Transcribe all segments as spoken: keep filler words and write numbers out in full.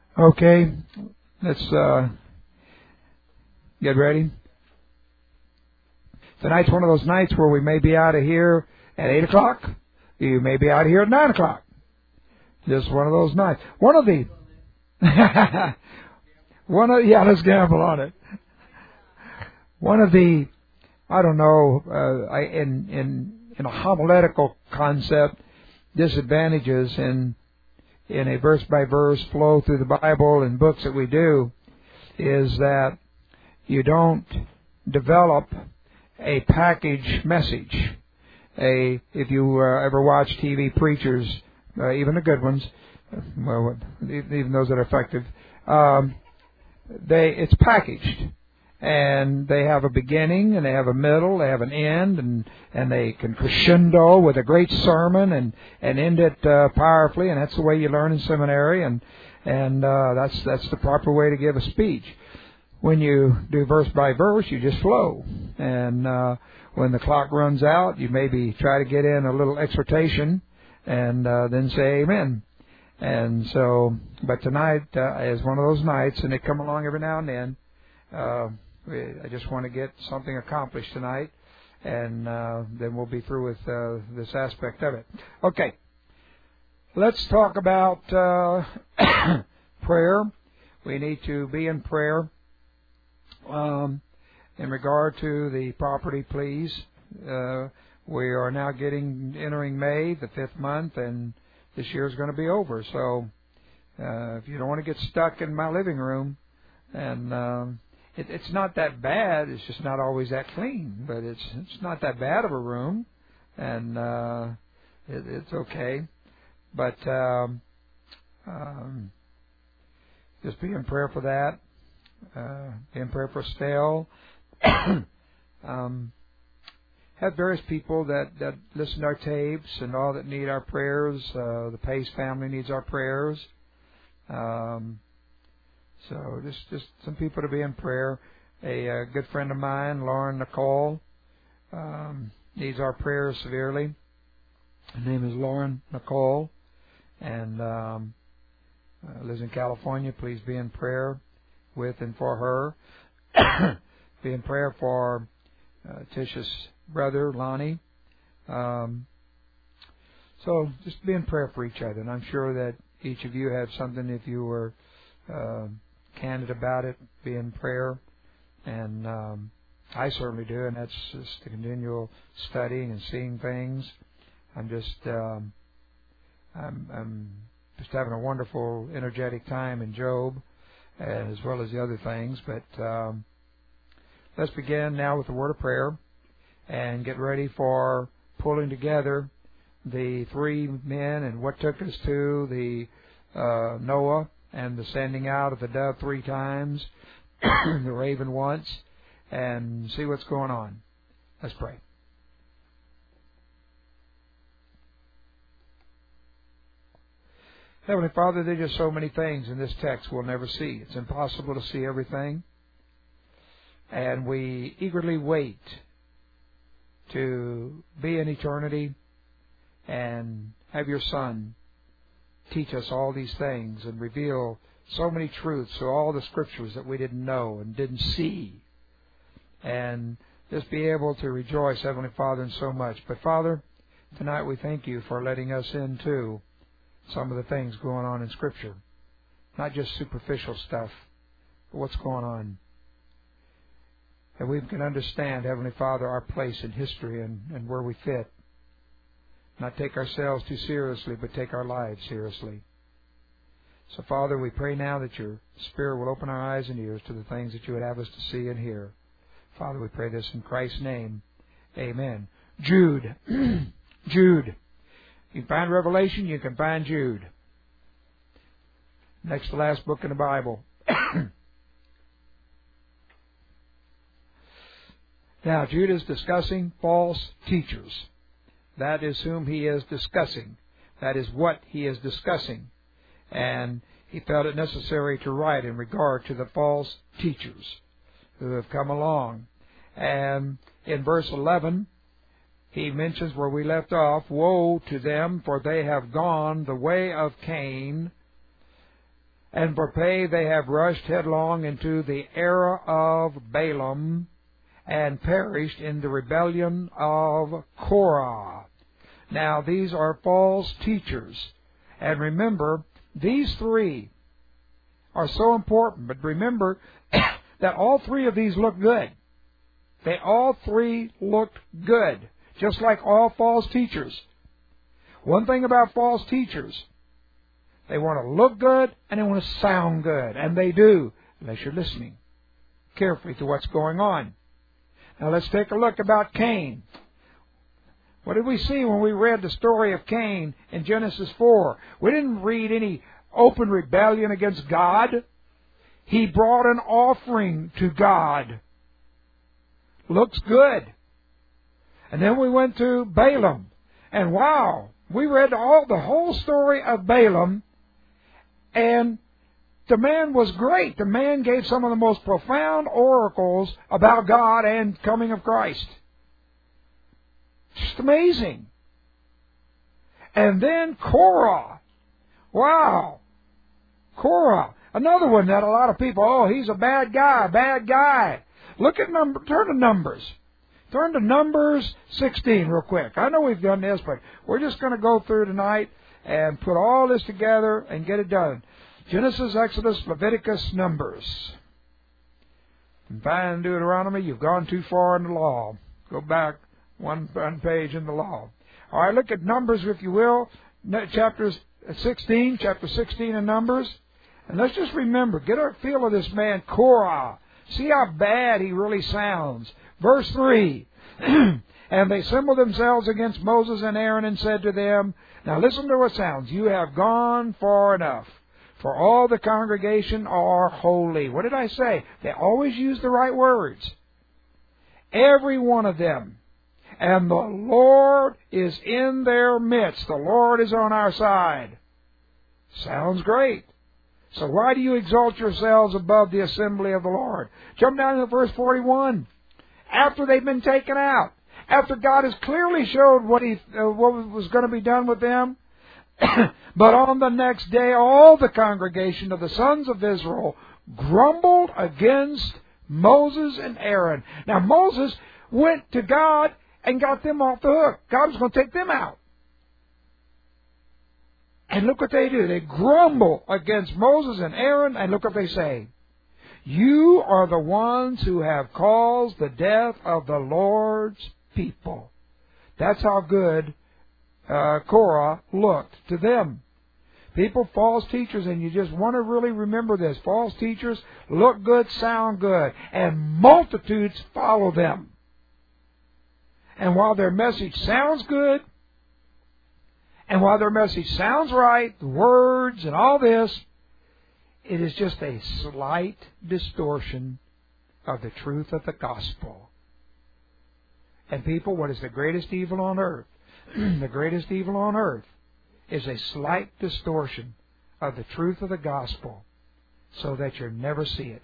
Okay, let's uh, get ready. Tonight's one of those nights where we may be out of here at eight o'clock. You may be out of here at nine o'clock. Just one of those nights. One of the one of yeah, let's gamble on it. One of the I don't know uh, I, in in in a homiletical concept, disadvantages in in a verse by verse flow through the Bible and books that we do is that you don't develop a package message. A if you uh, ever watch T V preachers, uh, even the good ones, well, even those that are effective, um, they it's packaged, and they have a beginning, and they have a middle, they have an end, and and they can crescendo with a great sermon and and end it uh, powerfully, and that's the way you learn in seminary, and and uh, that's that's the proper way to give a speech. When you do verse by verse, you just flow. And uh, when the clock runs out, you maybe try to get in a little exhortation and uh, then say amen. And so, but tonight uh, is one of those nights, and they come along every now and then. Uh, I just want to get something accomplished tonight, and uh, then we'll be through with uh, this aspect of it. Okay, let's talk about uh, prayer. We need to be in prayer. Um, in regard to the property, please, uh, we are now getting entering May, the fifth month, and this year is going to be over. So, uh, if you don't want to get stuck in my living room, and um, it, it's not that bad. It's just not always that clean, but it's it's not that bad of a room, and uh, it, it's okay. But um, um, just be in prayer for that. Uh, be in prayer for Stale. um, have various people that, that listen to our tapes and all that need our prayers. Uh, the Pace family needs our prayers. Um, so just just some people to be in prayer. A, a good friend of mine, Lauren Nicole, um, needs our prayers severely. Her name is Lauren Nicole, and um, uh, lives in California. Please be in prayer with and for her. Be in prayer for uh, Tisha's brother, Lonnie. Um, so just be in prayer for each other. And I'm sure that each of you have something, if you were uh, candid about it, be in prayer. And um, I certainly do, and that's just the continual studying and seeing things. I'm just, um, I'm, I'm just having a wonderful, energetic time in Job, as well as the other things. But um, let's begin now with the word of prayer and get ready for pulling together the three men and what took us to the uh, Noah and the sending out of the dove three times, the raven once, and see what's going on. Let's pray. Heavenly Father, there are just so many things in this text we'll never see. It's impossible to see everything. And we eagerly wait to be in eternity and have your Son teach us all these things and reveal so many truths to all the Scriptures that we didn't know and didn't see. And just be able to rejoice, Heavenly Father, in so much. But Father, tonight we thank you for letting us into some of the things going on in Scripture. Not just superficial stuff, but what's going on. And we can understand, Heavenly Father, our place in history and, and where we fit. Not take ourselves too seriously, but take our lives seriously. So, Father, we pray now that your Spirit will open our eyes and ears to the things that you would have us to see and hear. Father, we pray this in Christ's name. Amen. Jude. Jude. You can find Revelation, you can find Jude. Next to last book in the Bible. Now, Jude is discussing false teachers. That is whom he is discussing. That is what he is discussing. And he felt it necessary to write in regard to the false teachers who have come along. And in verse eleven, he mentions where we left off, woe to them, for they have gone the way of Cain, and for pay they have rushed headlong into the era of Balaam and perished in the rebellion of Korah. Now, these are false teachers. And remember, these three are so important. But remember that all three of these look good. They all three looked good, just like all false teachers. One thing about false teachers, they want to look good and they want to sound good. And they do, unless you're listening carefully to what's going on. Now let's take a look about Cain. What did we see when we read the story of Cain in Genesis four? We didn't read any open rebellion against God. He brought an offering to God. Looks good. And then we went to Balaam. And wow, we read all the whole story of Balaam. And the man was great. The man gave some of the most profound oracles about God and coming of Christ. Just amazing. And then Korah. Wow. Korah. Another one that a lot of people, oh, he's a bad guy, bad guy. Look at number, turn to Numbers. Turn to Numbers sixteen real quick. I know we've done this, but we're just going to go through tonight and put all this together and get it done. Genesis, Exodus, Leviticus, Numbers. And find Deuteronomy, you've gone too far in the law. Go back one, one page in the law. All right, look at Numbers, if you will. Chapters sixteen, chapter sixteen of Numbers. And let's just remember, get a feel of this man, Korah. See how bad he really sounds. Verse three. And they assembled themselves against Moses and Aaron and said to them, now listen to what sounds. You have gone far enough. For all the congregation are holy. What did I say? They always use the right words. Every one of them. And the Lord is in their midst. The Lord is on our side. Sounds great. So why do you exalt yourselves above the assembly of the Lord? Jump down to verse forty-one. After they've been taken out, after God has clearly showed what he uh, what was going to be done with them, but on the next day all the congregation of the sons of Israel grumbled against Moses and Aaron. Now Moses went to God and got them off the hook. God was going to take them out. And look what they do. They grumble against Moses and Aaron, and look what they say. You are the ones who have caused the death of the Lord's people. That's how good uh, Korah looked to them. People, false teachers, and you just want to really remember this. False teachers look good, sound good, and multitudes follow them. And while their message sounds good, and while their message sounds right, the words and all this, it is just a slight distortion of the truth of the gospel. And people, what is the greatest evil on earth? The greatest evil on earth is a slight distortion of the truth of the gospel so that you never see it.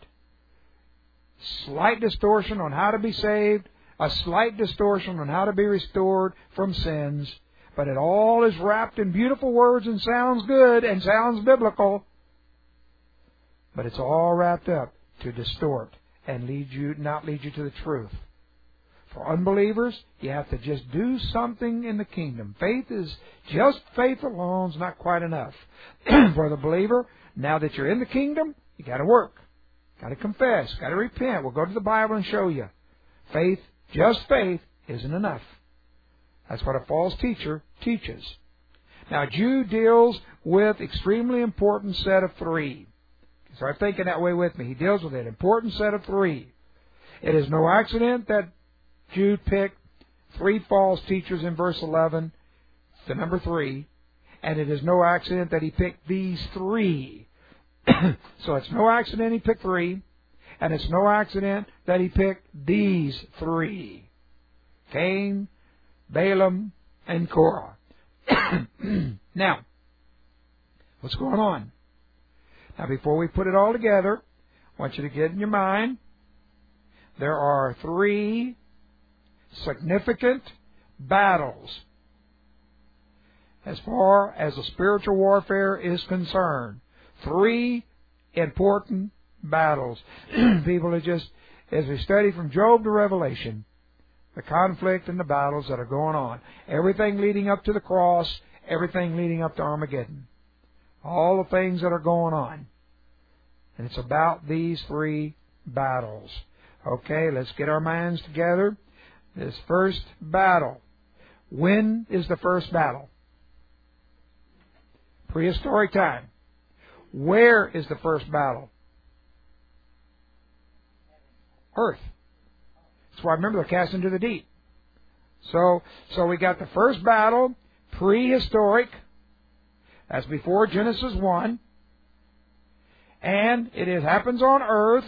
Slight distortion on how to be saved, a slight distortion on how to be restored from sins, but it all is wrapped in beautiful words and sounds good and sounds biblical. But it's all wrapped up to distort and lead you, not lead you to the truth. For unbelievers, you have to just do something in the kingdom. Faith is just faith alone is not quite enough. For the believer, now that you're in the kingdom, you got to work, got to confess, got to repent. We'll go to the Bible and show you. Faith, just faith, isn't enough. That's what a false teacher teaches. Now, Jude deals with extremely important set of three. Start thinking that way with me. He deals with an important set of three. It is no accident that Jude picked three false teachers in verse eleven, the number three, and it is no accident that he picked these three. So it's no accident he picked three, and it's no accident that he picked these three. Cain, Balaam, and Korah. Now, what's going on? Now, before we put it all together, I want you to get in your mind, there are three significant battles as far as the spiritual warfare is concerned. Three important battles. People are just, as we study from Job to Revelation, the conflict and the battles that are going on. Everything leading up to the cross, everything leading up to Armageddon. All the things that are going on. And it's about these three battles. Okay, let's get our minds together. This first battle. When is the first battle? Prehistoric time. Where is the first battle? Earth. That's why I remember they're cast into the deep. So, so we got the first battle, prehistoric. That's before Genesis one. And it is, happens on earth.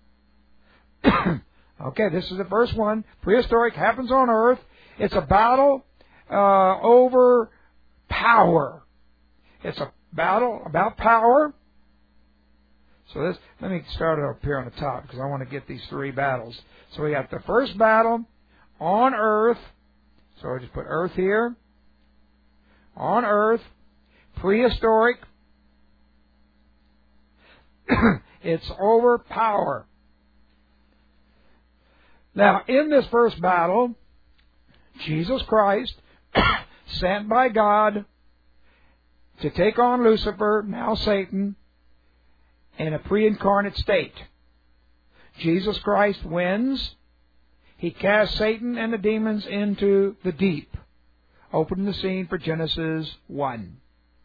Okay, this is the first one. Prehistoric, happens on earth. It's a battle uh, over power. It's a battle about power. So this, let me start it up here on the top because I want to get these three battles. So we got the first battle on earth. So I just put earth here. On earth. Prehistoric. It's over power. Now, in this first battle, Jesus Christ, sent by God to take on Lucifer, now Satan, in a pre-incarnate state. Jesus Christ wins. He casts Satan and the demons into the deep, opening the scene for Genesis one.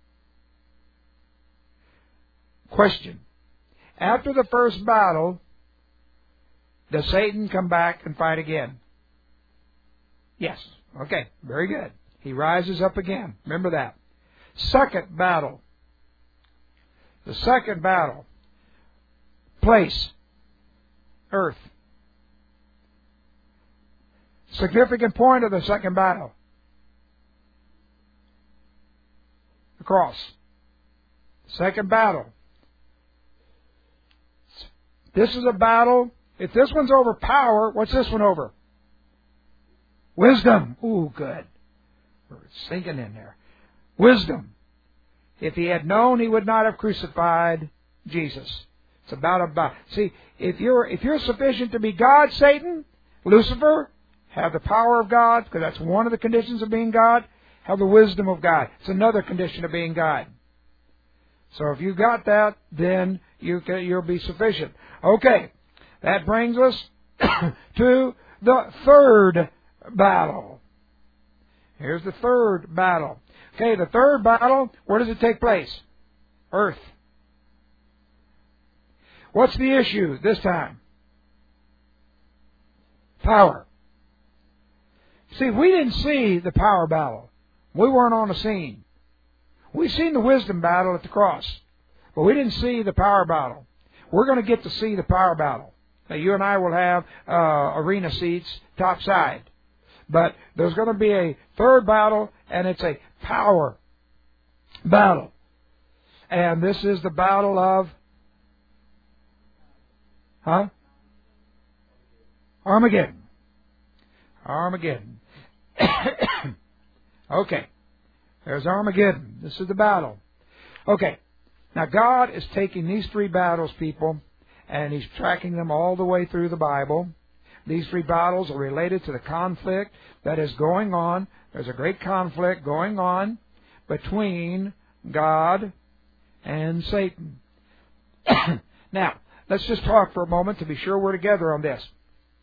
Question. After the first battle, does Satan come back and fight again? Yes. Okay. Very good. He rises up again. Remember that. Second battle. The second battle. Place. Earth. Significant point of the second battle. The cross. Second battle. This is a battle. If this one's over power, what's this one over? Wisdom. Ooh, good. We're sinking in there. Wisdom. If he had known, he would not have crucified Jesus. It's about about. See, if you're if you're sufficient to be God, Satan, Lucifer, have the power of God, because that's one of the conditions of being God. Have the wisdom of God. It's another condition of being God. So if you got that, then you can, you'll be sufficient. Okay, that brings us to the third battle. Here's the third battle. Okay, the third battle, where does it take place? Earth. What's the issue this time? Power. See, we didn't see the power battle. We weren't on the scene. We seen the wisdom battle at the cross, but we didn't see the power battle. We're going to get to see the power battle. Now, you and I will have uh, arena seats top side. But there's going to be a third battle, and it's a power battle. And this is the battle of... Huh? Armageddon. Armageddon. Okay. There's Armageddon. This is the battle. Okay. Now, God is taking these three battles, people, and He's tracking them all the way through the Bible. These three battles are related to the conflict that is going on. There's a great conflict going on between God and Satan. Now, let's just talk for a moment to be sure we're together on this.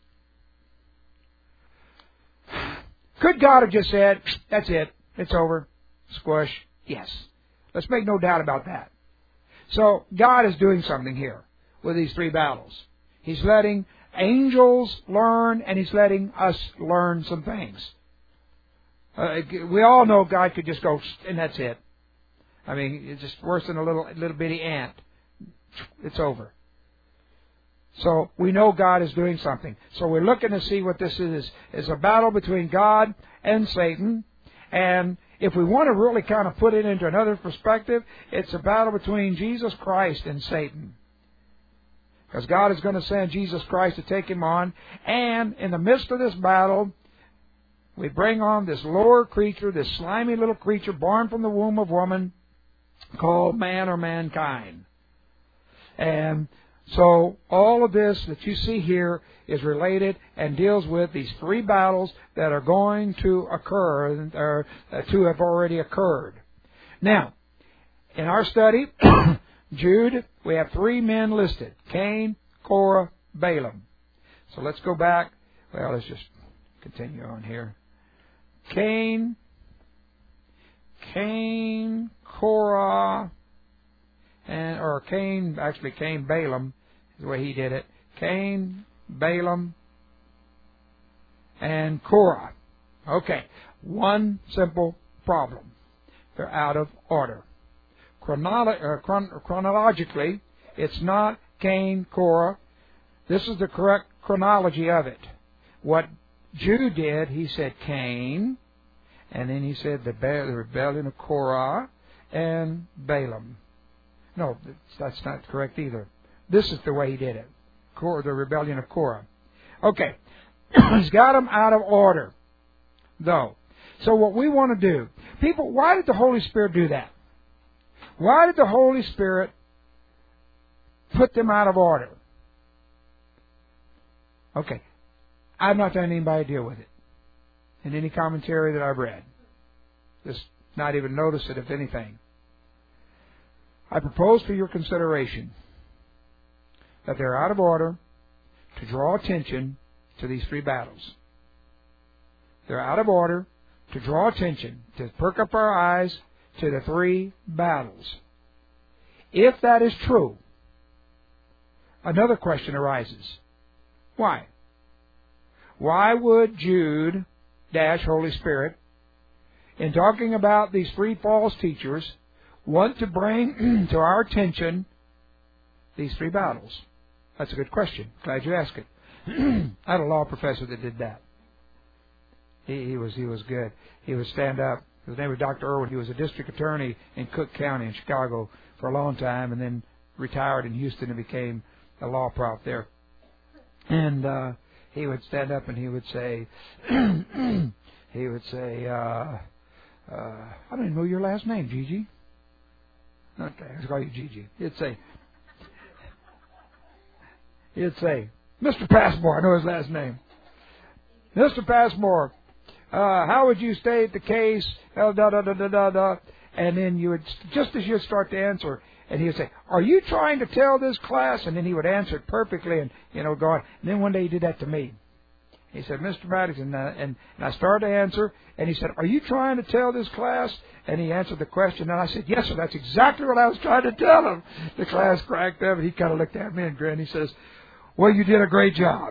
Could God have just said, that's it, it's over, squish? Yes. Let's make no doubt about that. So, God is doing something here with these three battles. He's letting angels learn, and He's letting us learn some things. Uh, we all know God could just go, and that's it. I mean, it's just worse than a little little bitty ant. It's over. So we know God is doing something. So we're looking to see what this is. It's a battle between God and Satan. And if we want to really kind of put it into another perspective, it's a battle between Jesus Christ and Satan. Because God is going to send Jesus Christ to take him on. And in the midst of this battle, we bring on this lower creature, this slimy little creature born from the womb of woman called man or mankind. And so all of this that you see here is related and deals with these three battles that are going to occur, or uh, two have already occurred. Now, in our study, Jude, we have three men listed: Cain, Korah, Balaam. So let's go back. Well, let's just continue on here. Cain, Cain, Korah, and or Cain, actually Cain, Balaam is the way he did it. Cain, Balaam, and Korah. Okay, one simple problem. They're out of order. Chronolo- uh, chron- chronologically, it's not Cain, Korah. This is the correct chronology of it. What Jude did, he said Cain, and then he said the, be- the rebellion of Korah and Balaam. No, that's not correct either. This is the way he did it. Korah, the rebellion of Korah. Okay. He's got them out of order, though. So what we want to do, people, why did the Holy Spirit do that? Why did the Holy Spirit put them out of order? Okay. I've not done anybody deal with it in any commentary that I've read. Just not even notice it, if anything. I propose for your consideration that they're out of order to draw attention to these three battles. They're out of order to draw attention, to perk up our eyes to the three battles. If that is true, another question arises. Why? Why would Jude, dash Holy Spirit, in talking about these three false teachers, want to bring to our attention these three battles? That's a good question. Glad you asked it. I had a law professor that did that. He, he was he was good. He would stand up. His name was Doctor Irwin. He was a district attorney in Cook County in Chicago for a long time, and then retired in Houston and became a law prof there. And uh, he would stand up and he would say, he would say, uh, uh, I don't even know your last name, Gigi. Okay, let's call you Gigi. He'd say, he'd say, Mister Passmore, I know his last name. Mister Passmore, uh, how would you state the case? Da, da, da, da, da, da. And then you would, just as you'd start to answer, and he would say, are you trying to tell this class? And then he would answer it perfectly, and, you know, go on. And then one day he did that to me. He said, Mister Maddox, and, uh, and, and I started to answer, and he said, are you trying to tell this class? And he answered the question, and I said, yes, sir, that's exactly what I was trying to tell him. The class cracked up, and he kind of looked at me and grinned. He says, well, you did a great job.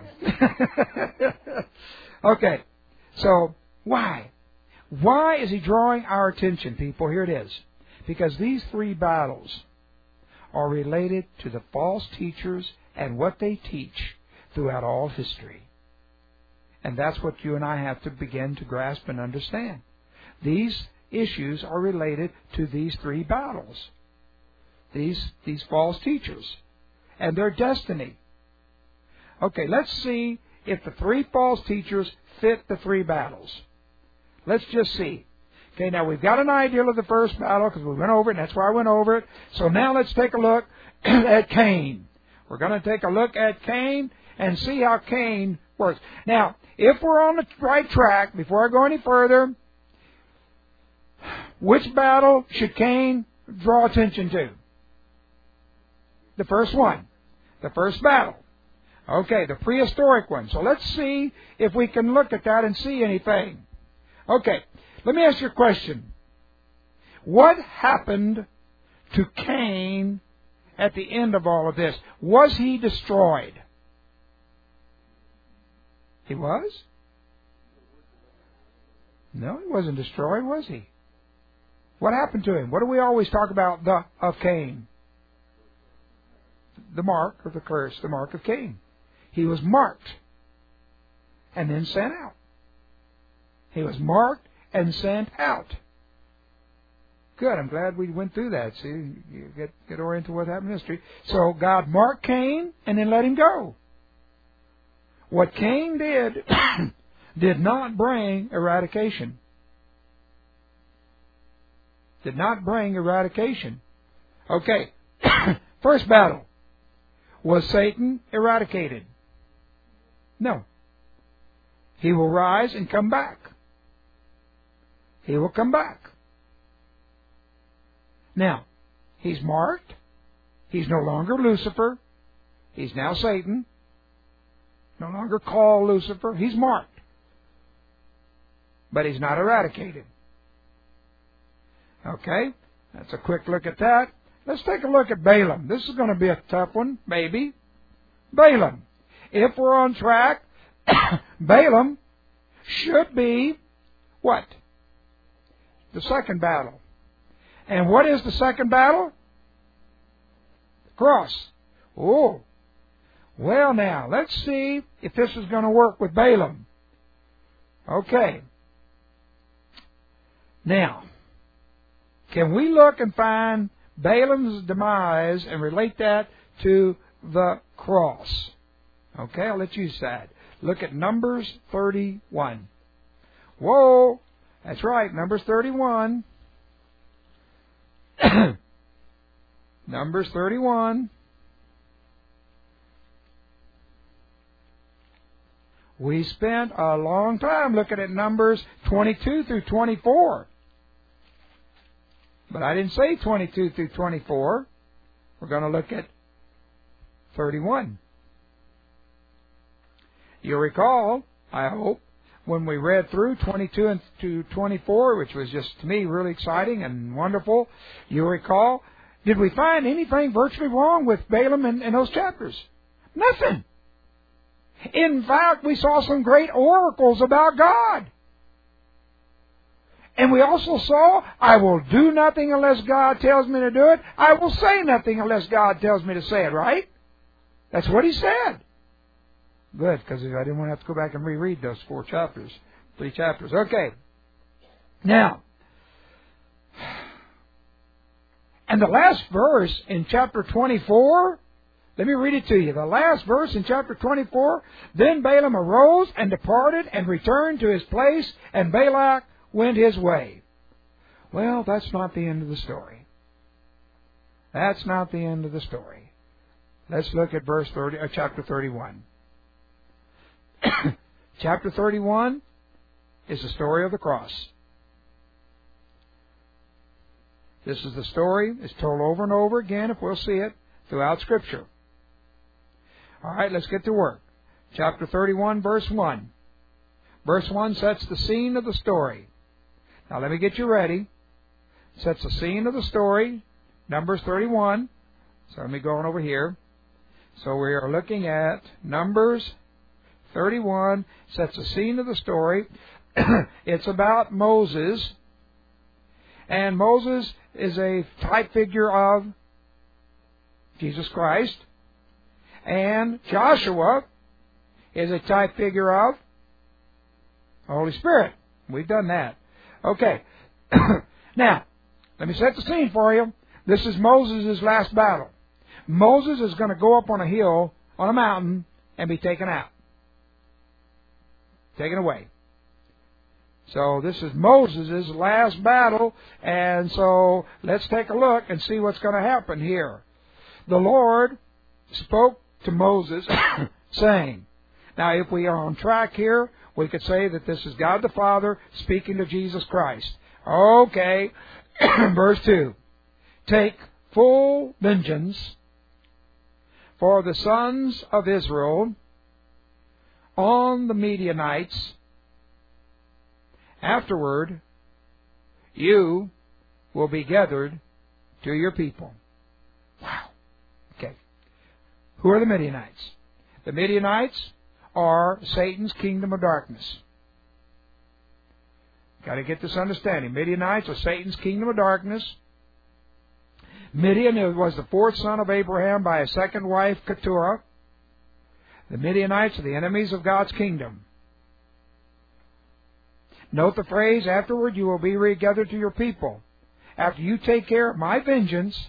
Okay, so why? Why is he drawing our attention, people? Here it is. Because these three battles are related to the false teachers and what they teach throughout all history. And that's what you and I have to begin to grasp and understand. These issues are related to these three battles. These, these false teachers and their destiny. Okay, let's see if the three false teachers fit the three battles. Let's just see. Okay, now we've got an idea of the first battle because we went over it, and that's why I went over it. So now let's take a look at Cain. We're going to take a look at Cain and see how Cain works. Now, if we're on the right track, before I go any further, which battle should Cain draw attention to? The first one. The first battle. Okay, the prehistoric one. So let's see if we can look at that and see anything. Okay, let me ask you a question. What happened to Cain at the end of all of this? Was he destroyed? He was? No, he wasn't destroyed, was he? What happened to him? What do we always talk about the of Cain? The mark of the curse, the mark of Cain. He was marked and then sent out. He was marked and sent out. Good. I'm glad we went through that. See, you get, get oriented with what happened in history. So God marked Cain and then let him go. What Cain did did not bring eradication. Did not bring eradication. Okay. First battle. Was Satan eradicated? No. He will rise and come back. He will come back. Now, he's marked. He's no longer Lucifer. He's now Satan. No longer called Lucifer. He's marked. But he's not eradicated. Okay? That's a quick look at that. Let's take a look at Balaam. This is going to be a tough one, maybe. Balaam. If we're on track, Balaam should be what? The second battle. And what is the second battle? The cross. Oh. Well, now, let's see if this is going to work with Balaam. Okay. Now, can we look and find Balaam's demise and relate that to the cross? Okay, I'll let you decide. Look at Numbers thirty-one. Whoa, that's right, Numbers thirty-one. Numbers thirty-one. We spent a long time looking at Numbers twenty-two through twenty-four. But I didn't say twenty-two through twenty-four. We're going to look at thirty-one. You'll recall, I hope, when we read through twenty-two and to twenty-four, which was just, to me, really exciting and wonderful. You'll recall, did we find anything virtually wrong with Balaam in, in those chapters? Nothing. In fact, we saw some great oracles about God. And we also saw, I will do nothing unless God tells me to do it. I will say nothing unless God tells me to say it, right? That's what he said. Good, because I didn't want to have to go back and reread those four chapters, three chapters. Okay. Now, and the last verse in chapter twenty-four, let me read it to you. The last verse in chapter twenty-four, then Balaam arose and departed and returned to his place, and Balak went his way. Well, that's not the end of the story. That's not the end of the story. Let's look at verse thirty, uh, chapter thirty-one. Chapter thirty-one is the story of the cross. This is the story. It's told over and over again, if we'll see it, throughout Scripture. All right, let's get to work. Chapter thirty-one, verse one. Verse one sets the scene of the story. Now, let me get you ready. Sets the scene of the story. Numbers thirty-one. So let me go on over here. So we are looking at Numbers thirty-one. Sets the scene of the story. It's about Moses. And Moses is a type figure of Jesus Christ. And Joshua is a type figure of the Holy Spirit. We've done that. Okay. Now, let me set the scene for you. This is Moses' last battle. Moses is going to go up on a hill, on a mountain, and be taken out. Taken away. So this is Moses' last battle, and so let's take a look and see what's going to happen here. The Lord spoke to Moses, saying, now if we are on track here, we could say that this is God the Father speaking to Jesus Christ. Okay, verse two. Take full vengeance for the sons of Israel on the Midianites. Afterward, you will be gathered to your people. Wow. Okay. Who are the Midianites? The Midianites are Satan's kingdom of darkness. Got to get this understanding. Midianites are Satan's kingdom of darkness. Midian was the fourth son of Abraham by a second wife, Keturah. The Midianites are the enemies of God's kingdom. Note the phrase, afterward you will be regathered to your people. After you take care of my vengeance,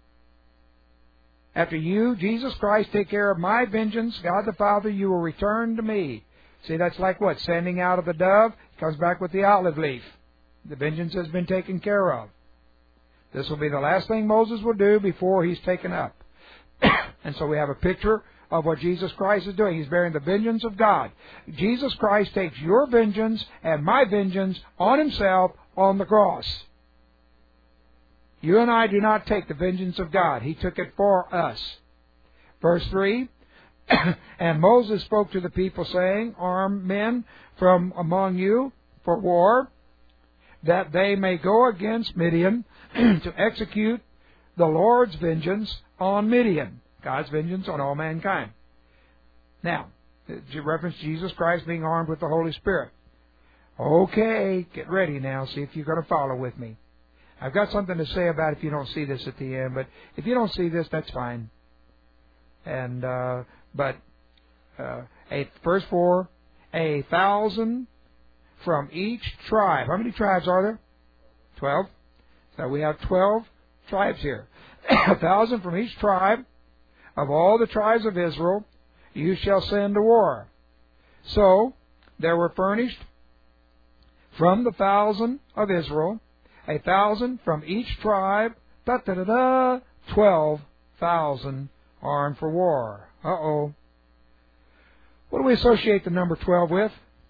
after you, Jesus Christ, take care of my vengeance, God the Father, you will return to me. See, that's like what? Sending out of the dove, comes back with the olive leaf. The vengeance has been taken care of. This will be the last thing Moses will do before he's taken up. And so we have a picture of what Jesus Christ is doing. He's bearing the vengeance of God. Jesus Christ takes your vengeance and my vengeance on Himself on the cross. You and I do not take the vengeance of God. He took it for us. Verse three, and Moses spoke to the people, saying, arm men from among you for war, that they may go against Midian to execute the Lord's vengeance on Midian. God's vengeance on all mankind. Now, reference Jesus Christ being armed with the Holy Spirit. Okay, get ready now. See if you're going to follow with me. I've got something to say about it if you don't see this at the end, but if you don't see this, that's fine. And uh, but uh, a, verse four, a thousand from each tribe. How many tribes are there? Twelve. So we have twelve tribes here. A thousand from each tribe of all the tribes of Israel, you shall send to war. So there were furnished from the thousand of Israel, a thousand from each tribe, da da da da, twelve thousand armed for war. Uh-oh. What do we associate the number twelve with?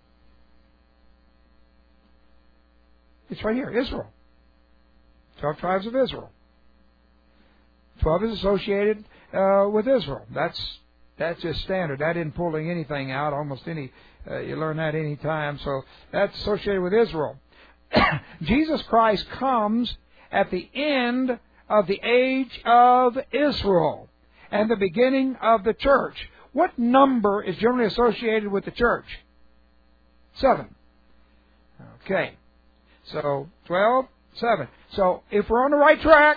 It's right here, Israel. Twelve tribes of Israel. Twelve is associated uh, with Israel. That's that's just standard. That isn't pulling anything out. Almost any uh, you learn that any time. So that's associated with Israel. Jesus Christ comes at the end of the age of Israel and the beginning of the church. What number is generally associated with the church? Seven. Okay. So twelve, seven. So if we're on the right track,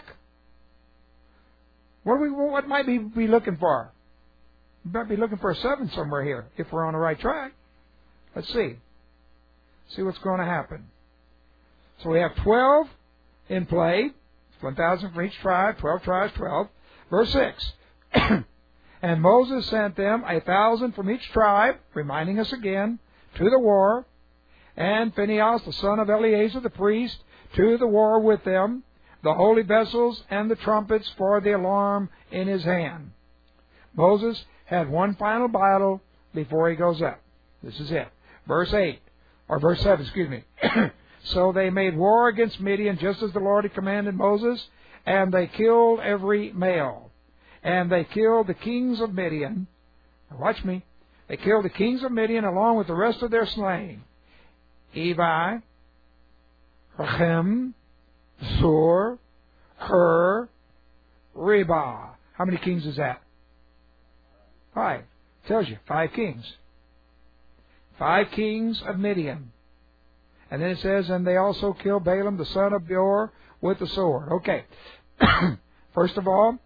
what, we, what might we be looking for? We might be looking for a seven somewhere here if we're on the right track. Let's see. See what's going to happen. So we have twelve in play. one thousand from each tribe. twelve tribes, twelve. Verse six. And Moses sent them a thousand from each tribe, reminding us again, to the war. And Phinehas, the son of Eleazar the priest, to the war with them, the holy vessels and the trumpets for the alarm in his hand. Moses had one final battle before he goes up. This is it. Verse eight, or verse seven, excuse me. So they made war against Midian, just as the Lord had commanded Moses, and they killed every male. And they killed the kings of Midian. Now watch me. They killed the kings of Midian along with the rest of their slain. Evi, Rechem, Zur, Hur, Reba. How many kings is that? Five. Tells you, five kings. Five kings of Midian. And then it says, and they also killed Balaam, the son of Beor, with the sword. Okay. First of all,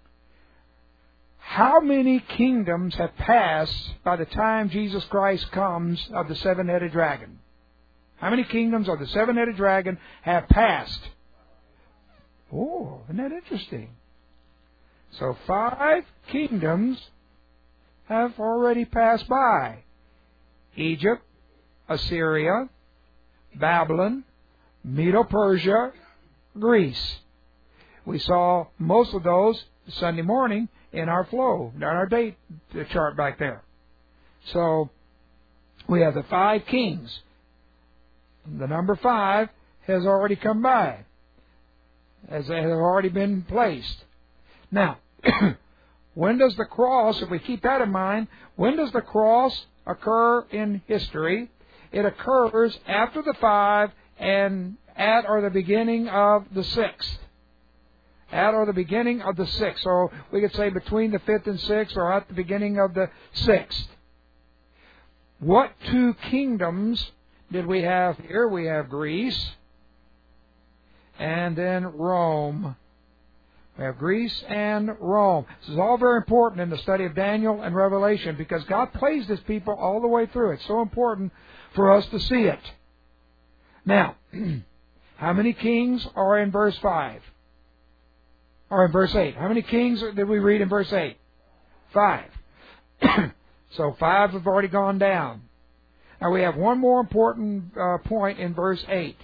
how many kingdoms have passed by the time Jesus Christ comes of the seven-headed dragon? How many kingdoms of the seven-headed dragon have passed? Oh, isn't that interesting? So five kingdoms have already passed by. Egypt, Assyria, Babylon, Medo-Persia, Greece. We saw most of those Sunday morning in our flow, in our date chart back there. So we have the five kings. The number five has already come by, as they have already been placed. Now, when does the cross, if we keep that in mind, when does the cross occur in history? It occurs after the five and at or the beginning of the sixth. At or the beginning of the sixth. So we could say between the fifth and sixth or at the beginning of the sixth. What two kingdoms did we have here? We have Greece and then Rome. We have Greece and Rome. This is all very important in the study of Daniel and Revelation because God plays this people all the way through. It's so important for us to see it. Now, how many kings are in verse five? Or in verse eight? How many kings did we read in verse eight? Five. So five have already gone down. Now we have one more important uh, point in verse eight.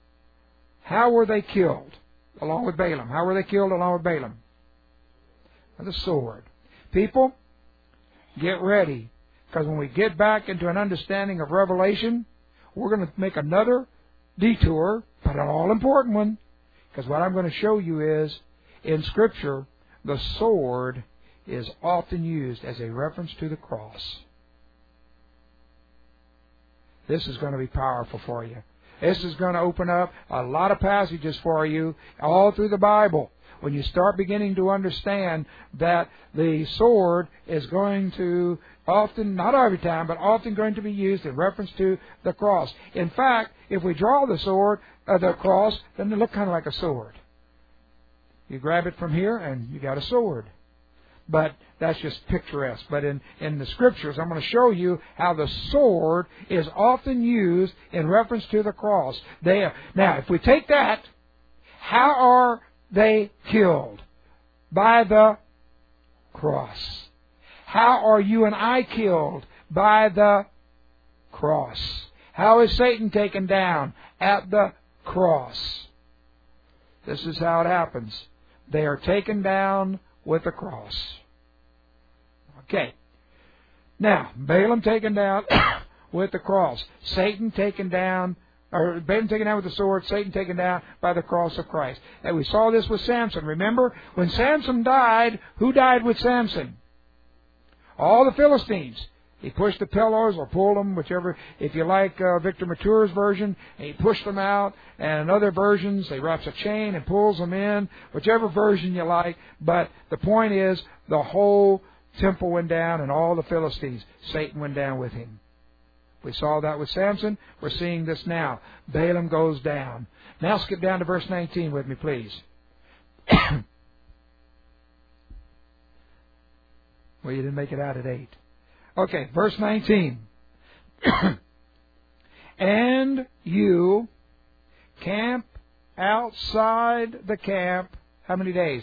How were they killed along with Balaam? How were they killed along with Balaam? The sword. People, get ready. Because when we get back into an understanding of Revelation, we're going to make another detour, but an all-important one. Because what I'm going to show you is, in Scripture, the sword is often used as a reference to the cross. This is going to be powerful for you. This is going to open up a lot of passages for you all through the Bible. When you start beginning to understand that the sword is going to often, not every time, but often going to be used in reference to the cross. In fact, if we draw the sword, uh, the cross, then it looks kind of like a sword. You grab it from here and you got a sword. But that's just picturesque. But in, in the Scriptures, I'm going to show you how the sword is often used in reference to the cross. They are, now, if we take that, how are they killed? By the cross. How are you and I killed? By the cross. How is Satan taken down? At the cross. This is how it happens. They are taken down with the cross. Okay. Now, Balaam taken down with the cross. Satan taken down, or Balaam taken down with the sword, Satan taken down by the cross of Christ. And we saw this with Samson. Remember, when Samson died, who died with Samson? All the Philistines. He pushed the pillows or pulled them, whichever, if you like uh, Victor Mature's version, and he pushed them out. And in other versions, he wraps a chain and pulls them in, whichever version you like. But the point is, the whole temple went down and all the Philistines, Satan went down with him. We saw that with Samson. We're seeing this now. Balaam goes down. Now skip down to verse nineteen with me, please. Well, you didn't make it out at eight. Okay, verse nineteen. And you camp outside the camp. How many days?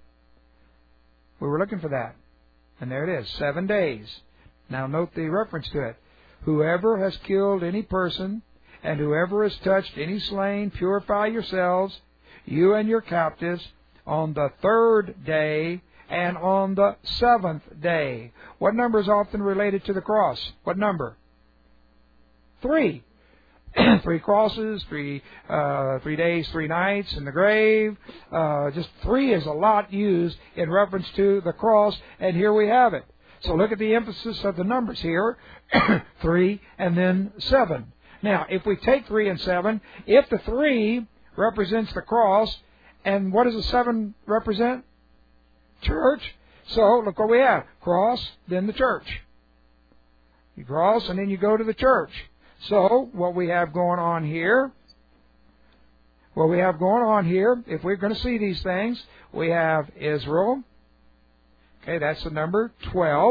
We were looking for that. And there it is, seven days. Now note the reference to it. Whoever has killed any person, and whoever has touched any slain, purify yourselves, you and your captives, on the third day and on the seventh day. What number is often related to the cross? What number? Three. Three crosses, three uh, three days, three nights in the grave. Uh, just three is a lot used in reference to the cross, and here we have it. So look at the emphasis of the numbers here. Three and then seven. Now, if we take three and seven, if the three represents the cross, and what does the seven represent? Church. So look what we have. Cross, then the church. You cross, and then you go to the church. So, what we have going on here, what we have going on here, if we're going to see these things, we have Israel. Okay, that's the number twelve.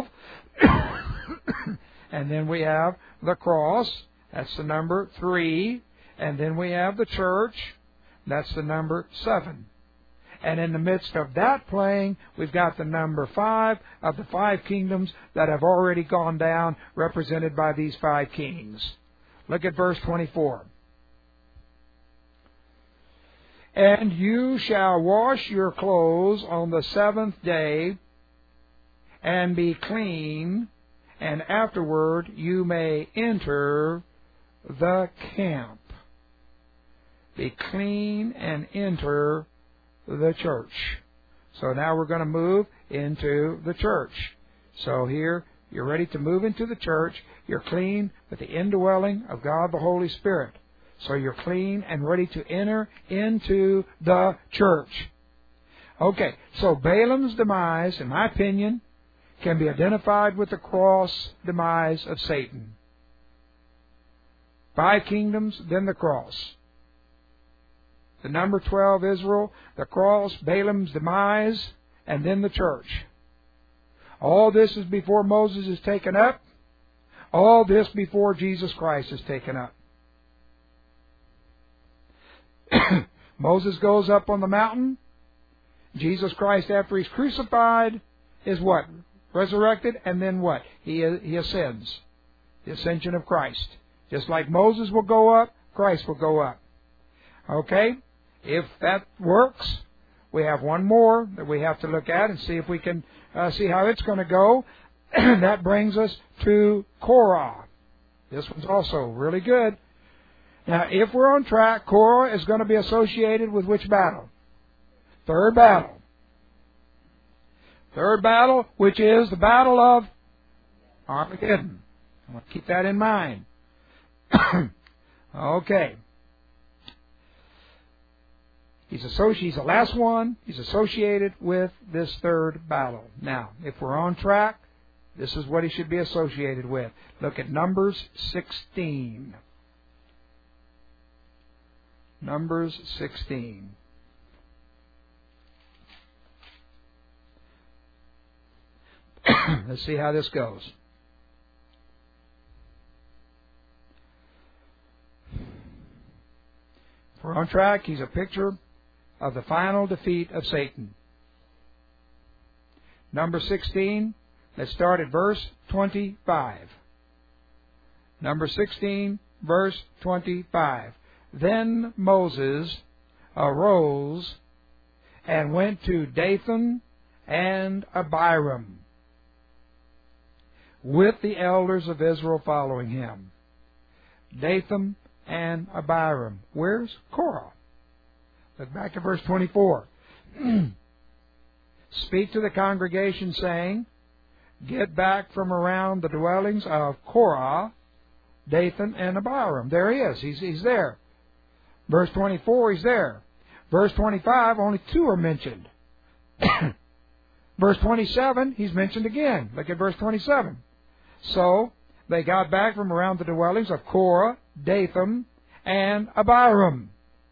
And then we have the cross. That's the number three. And then we have the church. That's the number seven. And in the midst of that playing, we've got the number five of the five kingdoms that have already gone down, represented by these five kings. Look at verse twenty-four. And you shall wash your clothes on the seventh day, and be clean, and afterward you may enter the camp. Be clean and enter the church. So now we're going to move into the church. So here, you're ready to move into the church. You're clean with the indwelling of God the Holy Spirit. So you're clean and ready to enter into the church. Okay, so Balaam's demise, in my opinion, can be identified with the cross demise of Satan. Five kingdoms, then the cross. The number twelve, Israel, the cross, Balaam's demise, and then the church. All this is before Moses is taken up. All this before Jesus Christ is taken up. Moses goes up on the mountain. Jesus Christ, after He's crucified, is what? Resurrected, and then what? He, he ascends. The ascension of Christ. Just like Moses will go up, Christ will go up. Okay? If that works, we have one more that we have to look at and see if we can uh, see how it's going to go. That brings us to Korah. This one's also really good. Now, if we're on track, Korah is going to be associated with which battle? Third battle. Third battle, which is the battle of Armageddon. I want to keep that in mind. Okay. He's associated, he's the last one. He's associated with this third battle. Now, if we're on track, this is what he should be associated with. Look at Numbers sixteen. Numbers sixteen. Let's see how this goes. If we're on track, he's a picture of the final defeat of Satan. Number sixteen, let's start at verse twenty-five. Number sixteen, verse twenty-five. Then Moses arose and went to Dathan and Abiram, with the elders of Israel following him. Dathan and Abiram. Where's Korah? Look back to verse twenty-four. Speak to the congregation, saying, get back from around the dwellings of Korah, Dathan, and Abiram. There he is. He's, he's there. Verse twenty-four, he's there. Verse twenty-five, only two are mentioned. Verse twenty-seven, he's mentioned again. Look at verse twenty-seven. So, they got back from around the dwellings of Korah, Dathan, and Abiram.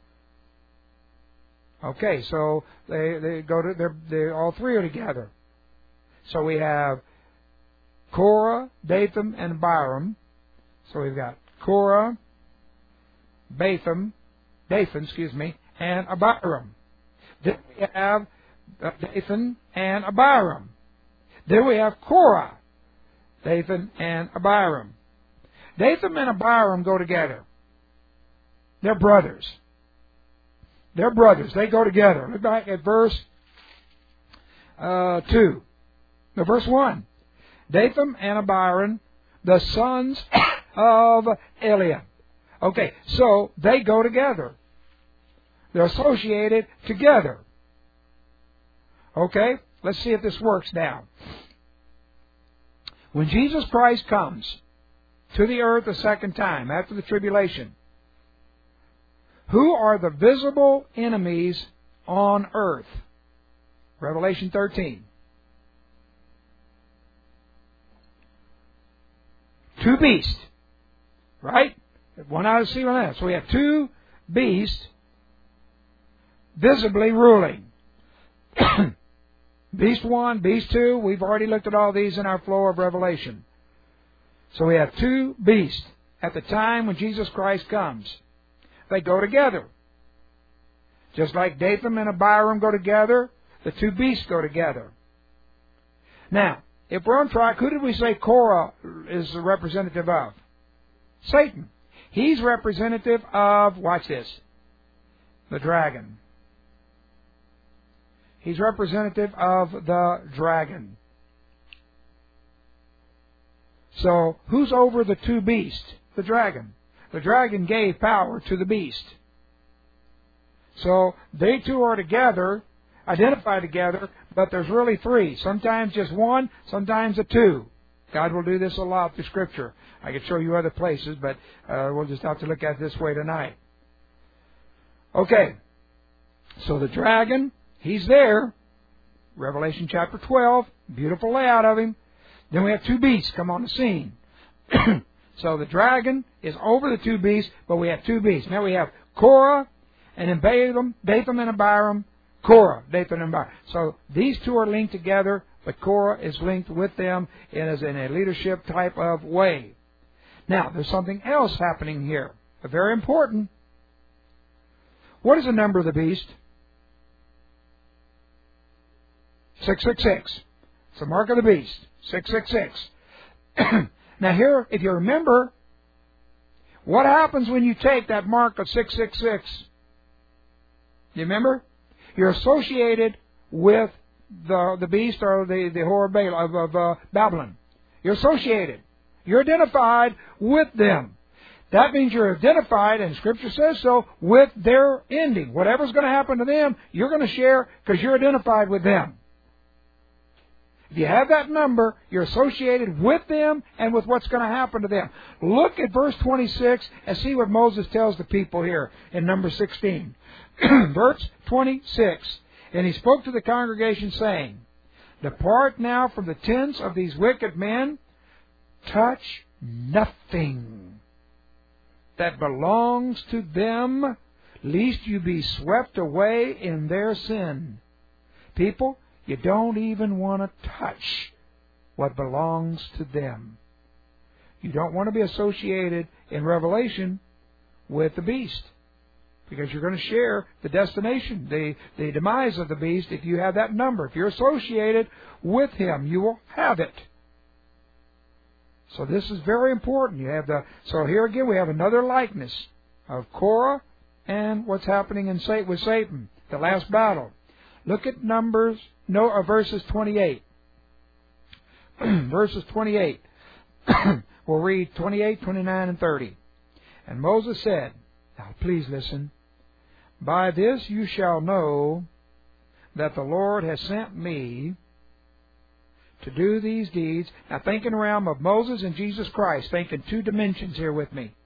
Okay, so they they go to they're they all three are together. So we have Korah, Dathan, and Abiram. So we've got Korah, Dathan, Dathan, excuse me, and Abiram. Then we have Dathan and Abiram. Then we have Korah, Dathan and Abiram. Dathan and Abiram go together. They're brothers. They're brothers. They go together. Look back at verse uh, two. No, verse one. Dathan and Abiram, the sons of Eliab. Okay, so they go together. They're associated together. Okay, let's see if this works now. When Jesus Christ comes to the earth a second time after the tribulation, who are the visible enemies on earth? Revelation thirteen. Two beasts. Right? One out of sea, one out. So we have two beasts visibly ruling. Beast one, beast two, we've already looked at all these in our flow of Revelation. So we have two beasts at the time when Jesus Christ comes. They go together. Just like Dathan and Abiram go together, the two beasts go together. Now, if we're on track, who did we say Korah is the representative of? Satan. He's representative of, watch this, the dragon. He's representative of the dragon. So, who's over the two beasts? The dragon. The dragon gave power to the beast. So, they two are together, identified together, but there's really three. Sometimes just one, sometimes a two. God will do this a lot through Scripture. I could show you other places, but uh, we'll just have to look at it this way tonight. Okay. So the dragon, he's there. Revelation chapter twelve. Beautiful layout of him. Then we have two beasts come on the scene. So the dragon is over the two beasts, but we have two beasts. Now we have Korah, and then Balaam, Dathan and Abiram, Korah, Dathan and Abiram. So these two are linked together, but Korah is linked with them and is in a leadership type of way. Now, there's something else happening here. Very important. What is the number of the beast? six six six. It's the mark of the beast. six six six. Now here, if you remember, what happens when you take that mark of six six six? You remember? You're associated with the the beast or the, the whore of, Baal, of, of uh, Babylon. You're associated. You're identified with them. That means you're identified, and Scripture says so, with their ending. Whatever's going to happen to them, you're going to share because you're identified with them. If you have that number, you're associated with them and with what's going to happen to them. Look at verse twenty-six and see what Moses tells the people here in number sixteen. Verse twenty-six. And he spoke to the congregation, saying, Depart now from the tents of these wicked men, touch nothing that belongs to them, lest you be swept away in their sin. People, you don't even want to touch what belongs to them. You don't want to be associated in Revelation with the beast, because you're going to share the destination, the, the demise of the beast if you have that number. If you're associated with him, you will have it. So this is very important. You have the so here again we have another likeness of Korah and what's happening in Satan with Satan, the last battle. Look at Numbers, no, uh, verses twenty-eight. verses twenty-eight. We'll read twenty-eight, twenty-nine, and thirty. And Moses said, now please listen, By this you shall know that the Lord has sent me to do these deeds. Now think in the realm of Moses and Jesus Christ. Think in two dimensions here with me.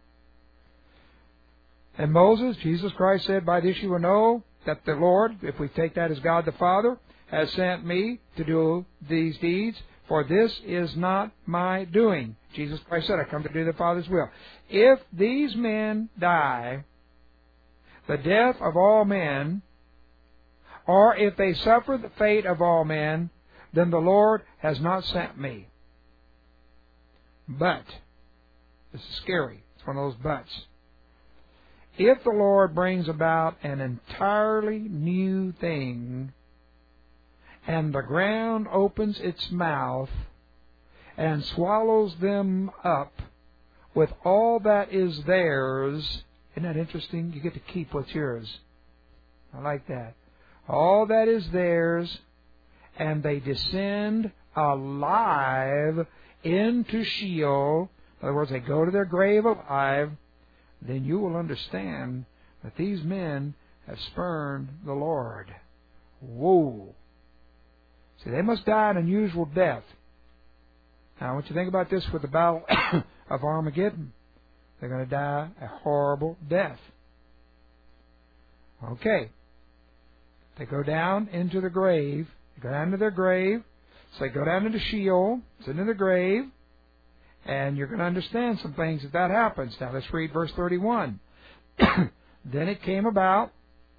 And Moses, Jesus Christ said, By this you will know that the Lord, if we take that as God the Father, has sent me to do these deeds, for this is not my doing. Jesus Christ said, I come to do the Father's will. If these men die the death of all men, or if they suffer the fate of all men, then the Lord has not sent me. But, this is scary, it's one of those buts. If the Lord brings about an entirely new thing, and the ground opens its mouth and swallows them up with all that is theirs, isn't that interesting? You get to keep what's yours. I like that. All that is theirs, and they descend alive into Sheol. In other words, they go to their grave alive. Then you will understand that these men have spurned the Lord. Whoa. See, they must die an unusual death. Now, I want you to think about this with the battle of Armageddon. They're going to die a horrible death. Okay. They go down into the grave. They go down to their grave. So they go down into Sheol. It's into the grave. And you're going to understand some things if that happens. Now let's read verse thirty-one. Then it came about,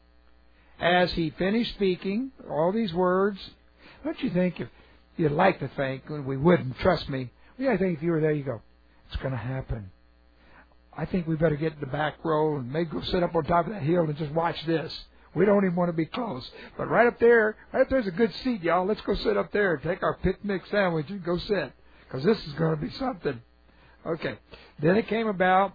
as he finished speaking all these words. Don't you think, if you'd like to think, we wouldn't, trust me, yeah, I think if you were there, you go, it's going to happen. I think we better get in the back row and maybe go sit up on top of that hill and just watch this. We don't even want to be close. But right up there, right up there's a good seat, y'all. Let's go sit up there and take our picnic sandwich and go sit. Because this is going to be something. Okay. Then it came about,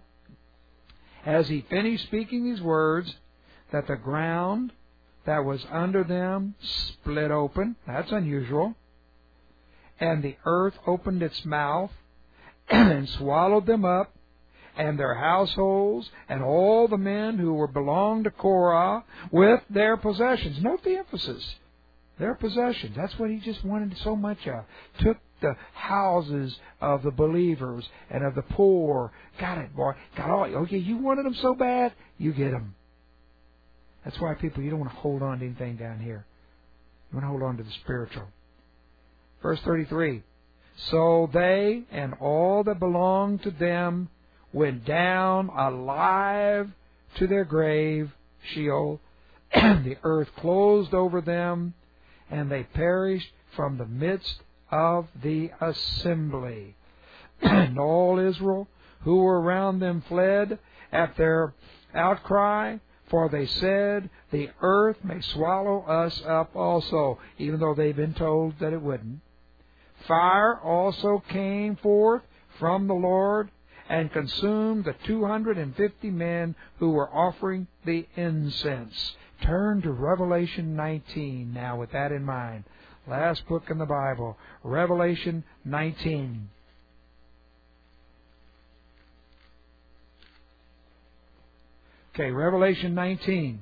as he finished speaking these words, that the ground that was under them split open. That's unusual. And the earth opened its mouth and swallowed them up, and their households, and all the men who were belonged to Korah with their possessions. Note the emphasis. Their possessions. That's what he just wanted so much of. Took the houses of the believers and of the poor. Got it, boy. Got all. Okay, you wanted them so bad, you get them. That's why, people, you don't want to hold on to anything down here. You want to hold on to the spiritual. Verse thirty-three. So they and all that belonged to them went down alive to their grave, Sheol, and the earth closed over them, and they perished from the midst of the assembly. And all Israel who were around them fled at their outcry, for they said, the earth may swallow us up also, even though they've been told that it wouldn't. Fire also came forth from the Lord and consumed the two hundred and fifty men who were offering the incense. turn to Revelation nineteen now with that in mind. Last book in the Bible, Revelation nineteen. Okay, Revelation nineteen.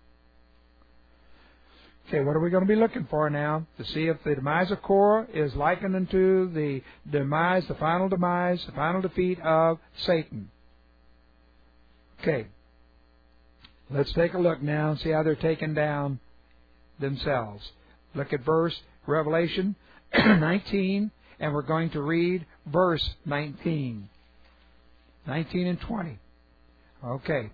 Okay, what are we going to be looking for now? To see if the demise of Korah is likened unto the demise, the final demise, the final defeat of Satan. Okay, let's take a look now and see how they're taken down themselves. Look at verse Revelation nineteen, and we're going to read verse nineteen. nineteen and twenty. Okay.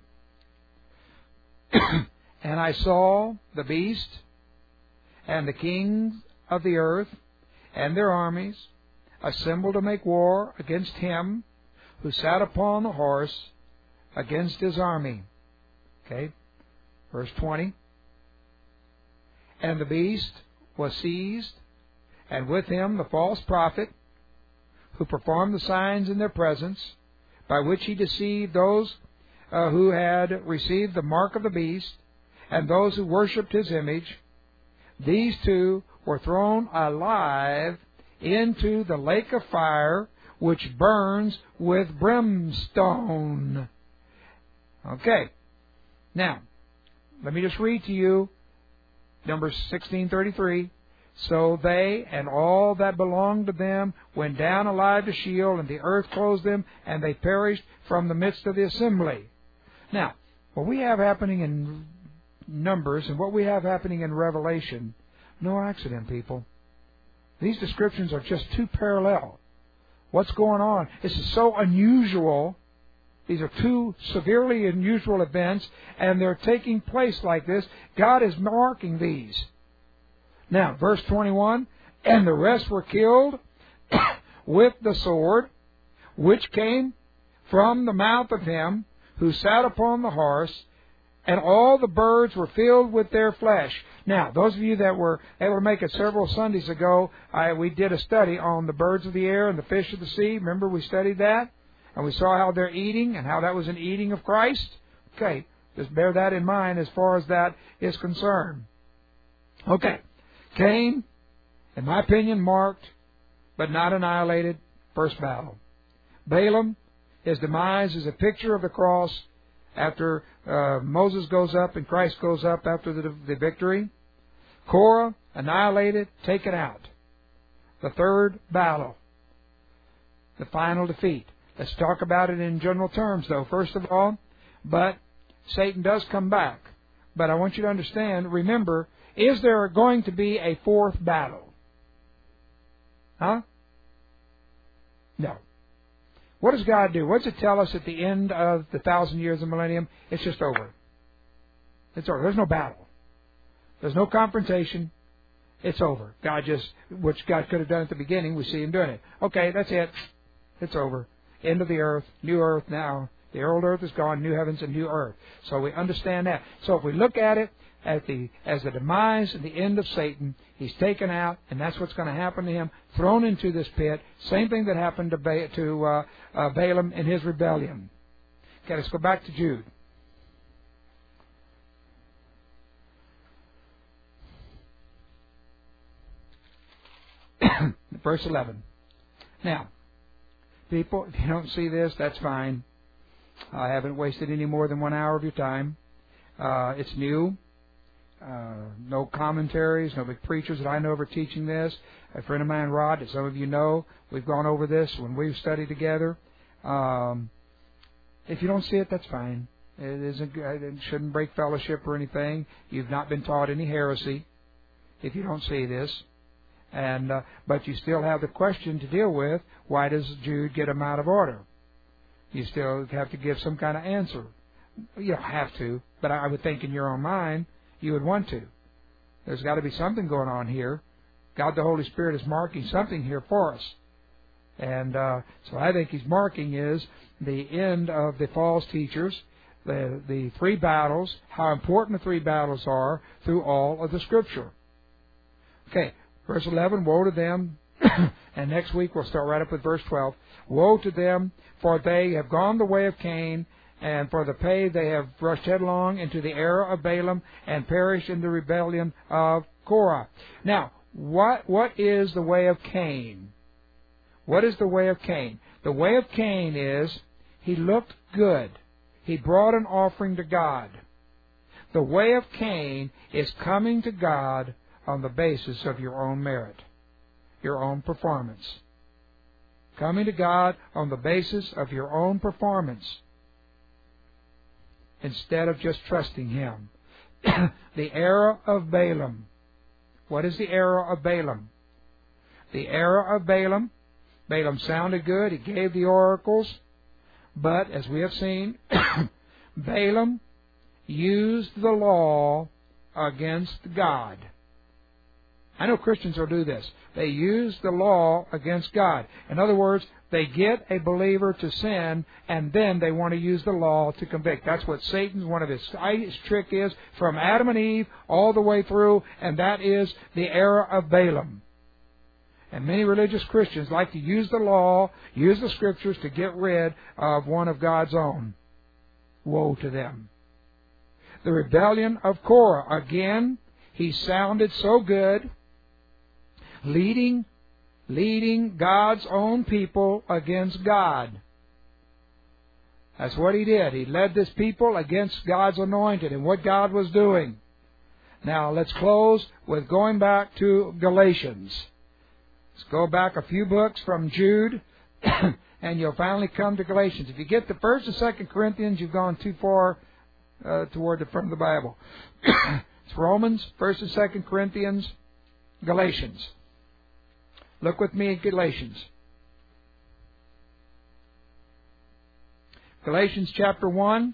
And I saw the beast and the kings of the earth and their armies assembled to make war against him who sat upon the horse, against his army. Okay, verse twenty. And the beast was seized, and with him the false prophet, who performed the signs in their presence, by which he deceived those uh, who had received the mark of the beast, and those who worshipped his image. These two were thrown alive into the lake of fire, which burns with brimstone. Okay. Now, let me just read to you Numbers sixteen thirty-three. So they and all that belonged to them went down alive to Sheol, and the earth closed them, and they perished from the midst of the assembly. Now, what we have happening in Numbers and what we have happening in Revelation, no accident, people. These descriptions are just too parallel. What's going on? This is so unusual. These are two severely unusual events, and they're taking place like this. God is marking these. Now, verse twenty-one, and the rest were killed with the sword, which came from the mouth of him who sat upon the horse, and all the birds were filled with their flesh. Now, those of you that were able to make it several Sundays ago, I, we did a study on the birds of the air and the fish of the sea. Remember we studied that? And we saw how they're eating and how that was an eating of Christ. Okay, just bear that in mind as far as that is concerned. Okay, Cain, in my opinion, marked, but not annihilated, first battle. Balaam, his demise is a picture of the cross after uh, Moses goes up and Christ goes up after the, the victory. Korah, annihilated, taken out. The third battle, the final defeat. Let's talk about it in general terms, though, first of all. But Satan does come back. But I want you to understand, remember, is there going to be a fourth battle? Huh? No. What does God do? What does it tell us at the end of the thousand years of millennium? It's just over. It's over. There's no battle. There's no confrontation. It's over. God just, which God could have done at the beginning, we see Him doing it. Okay, that's it. It's over. End of the earth. New earth now. The old earth is gone. New heavens and new earth. So we understand that. So if we look at it at the as the demise and the end of Satan, he's taken out, and that's what's going to happen to him. Thrown into this pit. Same thing that happened to ba- to uh, uh, Balaam in his rebellion. Okay, let's go back to Jude. Verse eleven. Now, people, if you don't see this, that's fine. I haven't wasted any more than one hour of your time. Uh, it's new. Uh, no commentaries, no big preachers that I know of are teaching this. A friend of mine, Rod, that some of you know, we've gone over this when we've studied together. Um, if you don't see it, that's fine. It isn't. It shouldn't break fellowship or anything. You've not been taught any heresy if you don't see this. And uh, but you still have the question to deal with. Why does Jude get them out of order? You still have to give some kind of answer. You don't have to, but I would think in your own mind you would want to. There's got to be something going on here. God the Holy Spirit is marking something here for us. And uh, so I think He's marking is the end of the false teachers, the, the three battles, how important the three battles are through all of the Scripture. Okay, verse eleven, woe to them. And next week we'll start right up with verse twelve. Woe to them, for they have gone the way of Cain, and for the pay they have rushed headlong into the error of Balaam and perished in the rebellion of Korah. Now, what what is the way of Cain? What is the way of Cain? The way of Cain is he looked good. He brought an offering to God. The way of Cain is coming to God on the basis of your own merit, your own performance. Coming to God on the basis of your own performance instead of just trusting Him. The error of Balaam. What is the error of Balaam? The error of Balaam, Balaam sounded good, he gave the oracles, but as we have seen, Balaam used the law against God. I know Christians will do this. They use the law against God. In other words, they get a believer to sin, and then they want to use the law to convict. That's what Satan's, one of his, his trick is, from Adam and Eve all the way through, and that is the error of Balaam. And many religious Christians like to use the law, use the Scriptures to get rid of one of God's own. Woe to them. The rebellion of Korah. Again, he sounded so good, leading, leading God's own people against God. That's what he did. He led this people against God's anointed and what God was doing. Now, let's close with going back to Galatians. Let's go back a few books from Jude, and you'll finally come to Galatians. If you get the First and Second Corinthians, you've gone too far uh, toward the front of the Bible. It's Romans, First and Second Corinthians, Galatians. Look with me at Galatians. Galatians chapter one,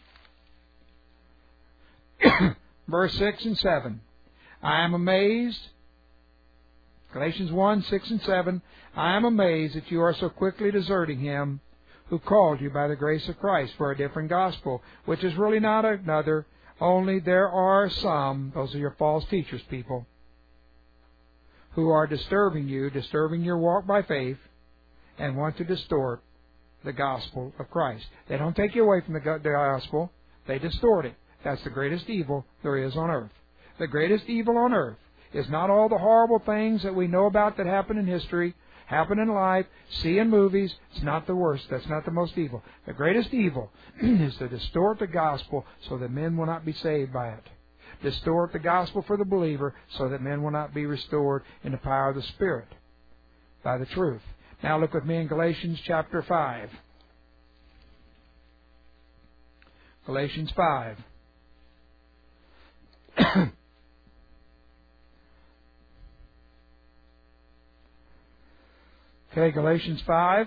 verse six and seven. I am amazed. Galatians one, six and seven. I am amazed that you are so quickly deserting Him who called you by the grace of Christ for a different gospel, which is really not another, only there are some, those are your false teachers, people, who are disturbing you, disturbing your walk by faith, and want to distort the gospel of Christ. They don't take you away from the gospel, they distort it. That's the greatest evil there is on earth. The greatest evil on earth is not all the horrible things that we know about that happen in history, happen in life, see in movies. It's not the worst. That's not the most evil. The greatest evil is to distort the gospel so that men will not be saved by it. Distort the gospel for the believer so that men will not be restored in the power of the Spirit by the truth. Now look with me in Galatians chapter five. Galatians five. Okay, Galatians five.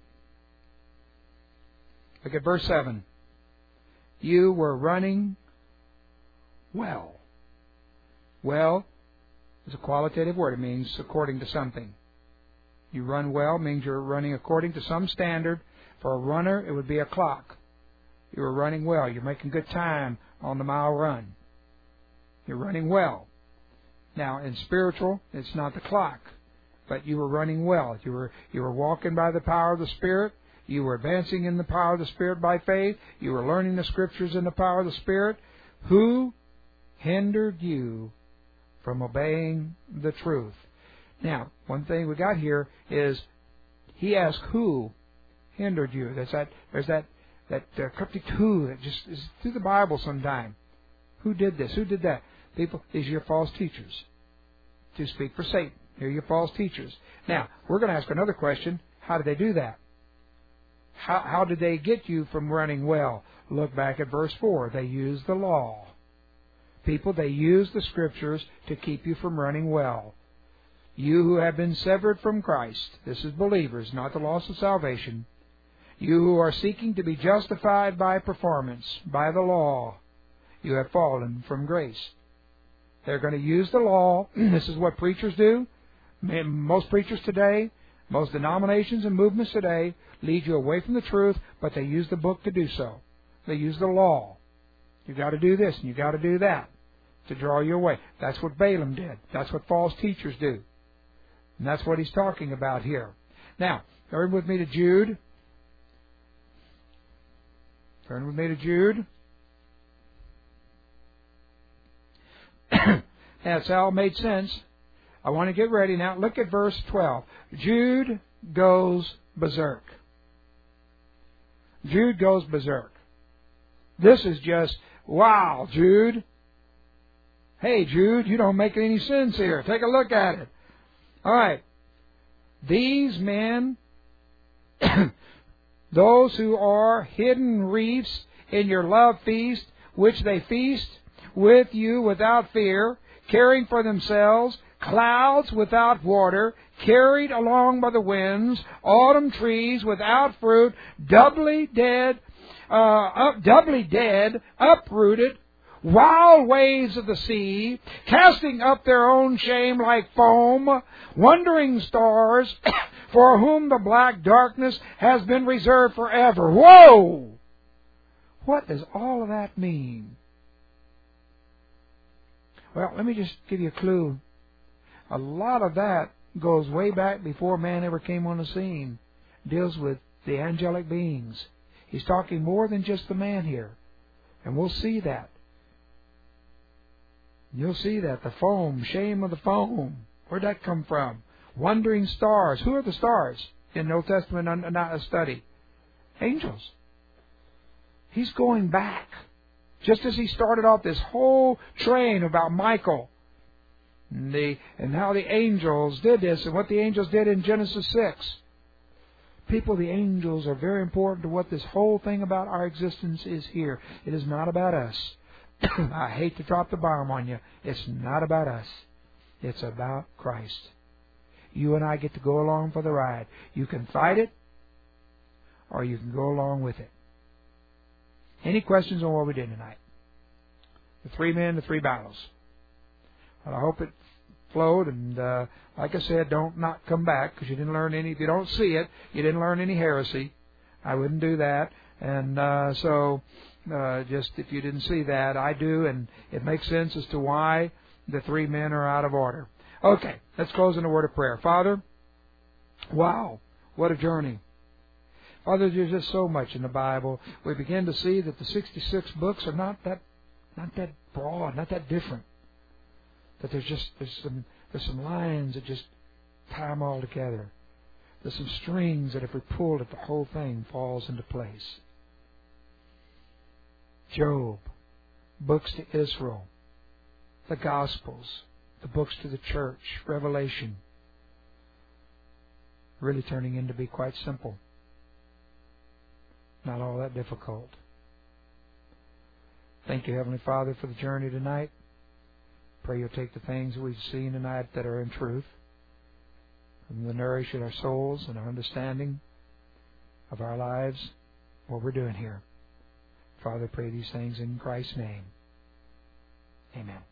Look at verse seven. You were running well. Well is a qualitative word. It means according to something. You run well means you're running according to some standard. For a runner, it would be a clock. You were running well. You're making good time on the mile run. You're running well. Now, in spiritual, it's not the clock. But you were running well. You were you were walking by the power of the Spirit. You were advancing in the power of the Spirit by faith. You were learning the Scriptures in the power of the Spirit. Who hindered you from obeying the truth? Now, one thing we got here is he asked who hindered you. There's that there's that that uh, cryptic who that just is through the Bible sometime. Who did this? Who did that? People, these are your false teachers to speak for Satan. Here are your false teachers. Now, we're going to ask another question. How did they do that? How, how did they get you from running well? Look back at verse four. They used the law. People, they used the Scriptures to keep you from running well. You who have been severed from Christ, this is believers, not the loss of salvation. You who are seeking to be justified by performance, by the law, you have fallen from grace. They're going to use the law. This is what preachers do. Most preachers today, most denominations and movements today lead you away from the truth, but they use the book to do so. They use the law. You've got to do this and you've got to do that to draw you away. That's what Balaam did. That's what false teachers do. And that's what he's talking about here. Now, turn with me to Jude. Turn with me to Jude. That's all made sense. I want to get ready now. Look at verse twelve. Jude goes berserk. Jude goes berserk. This is just, wow, Jude. Hey, Jude, you don't make any sense here. Take a look at it. All right. These men, those who are hidden reefs in your love feast, which they feast with you without fear, caring for themselves, clouds without water, carried along by the winds, autumn trees without fruit, doubly dead, uh, up, doubly dead, uprooted, wild waves of the sea, casting up their own shame like foam, wandering stars, for whom the black darkness has been reserved forever. Whoa! What does all of that mean? Well, let me just give you a clue. A lot of that goes way back before man ever came on the scene. Deals with the angelic beings. He's talking more than just the man here. And we'll see that. You'll see that. The foam, shame of the foam. Where'd that come from? Wandering stars. Who are the stars in the Old Testament study? Angels. He's going back. Just as he started off this whole train about Michael and, the, and how the angels did this and what the angels did in Genesis six. People, the angels are very important to what this whole thing about our existence is here. It is not about us. I hate to drop the bomb on you. It's not about us. It's about Christ. You and I get to go along for the ride. You can fight it, or you can go along with it. Any questions on what we did tonight? The three men, the three battles. Well, I hope it flowed, and uh, like I said, don't not come back, because you didn't learn any. If you don't see it, you didn't learn any heresy. I wouldn't do that. And uh, so, uh, just if you didn't see that, I do, and it makes sense as to why the three men are out of order. Okay, let's close in a word of prayer. Father, wow, what a journey. Father, there's just so much in the Bible. We begin to see that the sixty-six books are not that, not that broad, not that different. That there's just there's some there's some lines that just tie them all together. There's some strings that if we pull it, the whole thing falls into place. Job, books to Israel, the Gospels, the books to the church, Revelation, really turning in to be quite simple. Not all that difficult. Thank you, Heavenly Father, for the journey tonight. Pray you'll take the things that we've seen tonight that are in truth and will nourish in our souls and our understanding of our lives, what we're doing here. Father, pray these things in Christ's name. Amen.